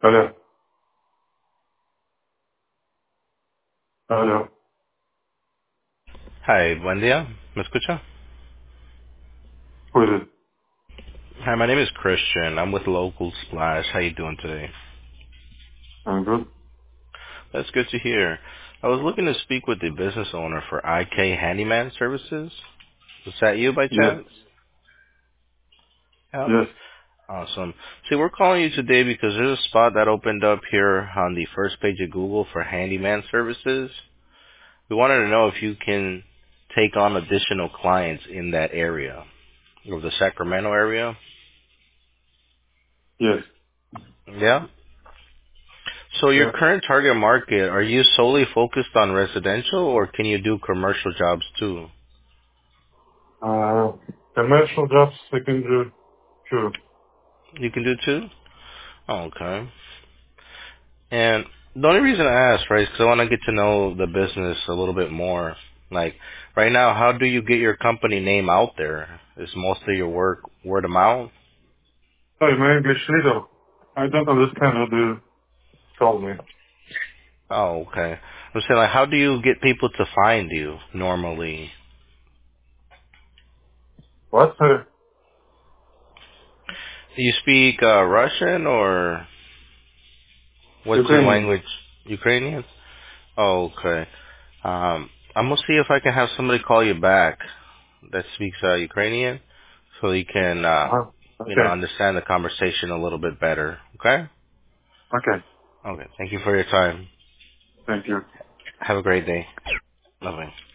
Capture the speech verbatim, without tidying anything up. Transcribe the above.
Aló, aló, Hi, buen día. ¿Me escucha? who is it? Hi, my name is Christian. I'm with Local Splash. How you doing today? I'm good. That's good to hear. I was looking to speak with the business owner for I K Handyman Services. Is that you by Yes, chance? Yep. yes, Awesome. See, we're calling you today because there's a spot that opened up here on the first page of Google for handyman services. We wanted to know if you can take on additional clients in that area, or the Sacramento area. yes, Yeah. So your yeah. current target market, are you solely focused on residential or can you do commercial jobs too? Uh, commercial jobs I can do, sure. You can do too? Oh, okay. And the only reason I ask, right, is because I want to get to know the business a little bit more. Like, right now, how do you get your company name out there? Is most of your work word of mouth? Sorry, my English little. I don't understand what you told me. Oh, okay. I'm saying, like, how do you get people to find you normally? What? Uh, Do you speak uh, Russian or what's your Ukrainian. language? Ukrainian? Oh, okay. Um, I'm gonna see if I can have somebody call you back that speaks uh, Ukrainian, so you can, uh, Uh-huh. you know, Okay, understand the conversation a little bit better. Okay? okay. Okay. Thank you for your time. Thank you. Have a great day. Bye bye.